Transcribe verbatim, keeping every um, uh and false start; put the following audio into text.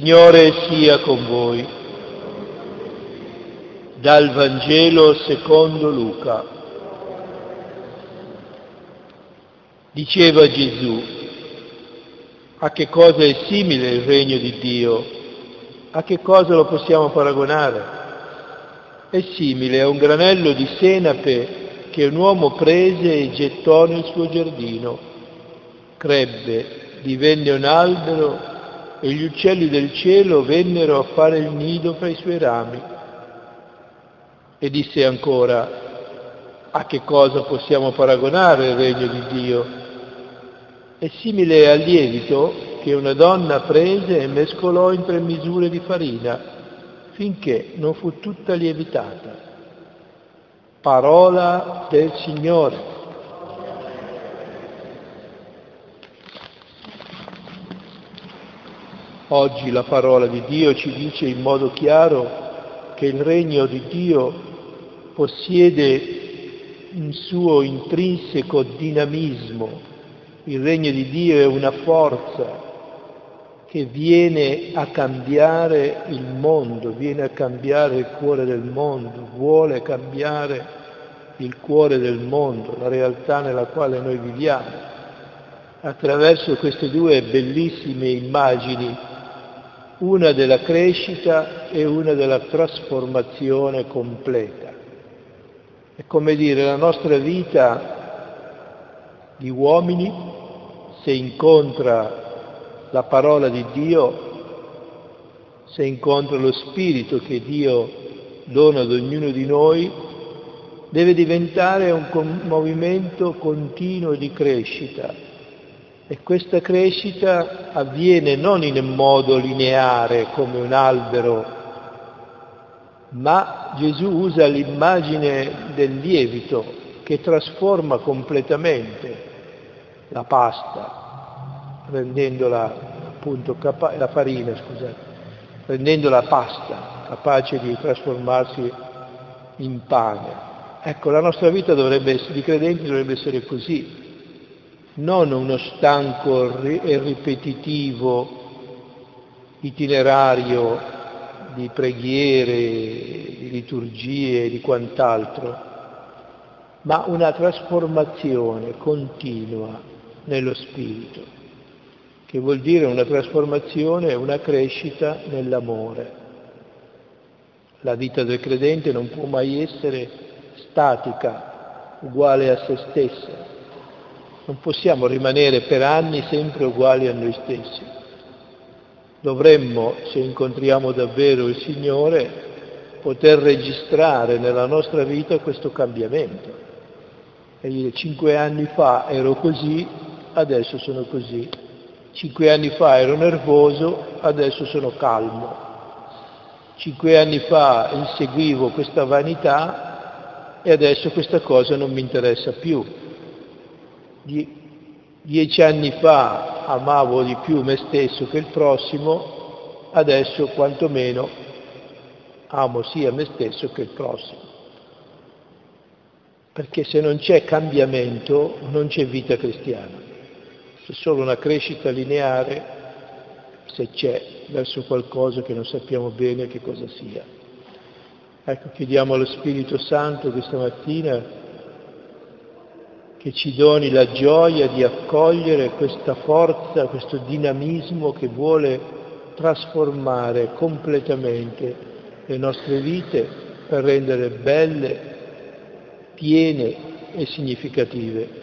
Signore sia con voi. Dal Vangelo secondo Luca. Diceva Gesù: a che cosa è simile il regno di Dio? A che cosa lo possiamo paragonare? È simile a un granello di senape che un uomo prese e gettò nel suo giardino. Crebbe, divenne un albero e gli uccelli del cielo vennero a fare il nido fra i suoi rami. E disse ancora: a che cosa possiamo paragonare il regno di Dio? È simile al lievito che una donna prese e mescolò in tre misure di farina, finché non fu tutta lievitata. Parola del Signore. Oggi la parola di Dio ci dice in modo chiaro che il regno di Dio possiede un suo intrinseco dinamismo. Il regno di Dio è una forza che viene a cambiare il mondo, viene a cambiare il cuore del mondo, vuole cambiare il cuore del mondo, la realtà nella quale noi viviamo. Attraverso queste due bellissime immagini, una della crescita e una della trasformazione completa. È come dire, la nostra vita di uomini, se incontra la parola di Dio, se incontra lo Spirito che Dio dona ad ognuno di noi, deve diventare un movimento continuo di crescita. E questa crescita avviene non in modo lineare come un albero, ma Gesù usa l'immagine del lievito che trasforma completamente la pasta, rendendola appunto capa- la farina, scusate, rendendola pasta, capace di trasformarsi in pane. Ecco, la nostra vita dovrebbe essere, di credenti dovrebbe essere così. Non uno stanco e ripetitivo itinerario di preghiere, di liturgie e di quant'altro, ma una trasformazione continua nello spirito, che vuol dire una trasformazione e una crescita nell'amore. La vita del credente non può mai essere statica, uguale a se stessa. Non possiamo rimanere per anni sempre uguali a noi stessi. Dovremmo, se incontriamo davvero il Signore, poter registrare nella nostra vita questo cambiamento. E dire: cinque anni fa ero così, adesso sono così. Cinque anni fa ero nervoso, adesso sono calmo. Cinque anni fa inseguivo questa vanità e adesso questa cosa non mi interessa più. Dieci anni fa amavo di più me stesso che il prossimo, adesso quantomeno amo sia me stesso che il prossimo. Perché se non c'è cambiamento non c'è vita cristiana. C'è solo una crescita lineare, se c'è, verso qualcosa che non sappiamo bene che cosa sia. Ecco, chiediamo allo Spirito Santo questa mattina che ci doni la gioia di accogliere questa forza, questo dinamismo che vuole trasformare completamente le nostre vite per rendere belle, piene e significative.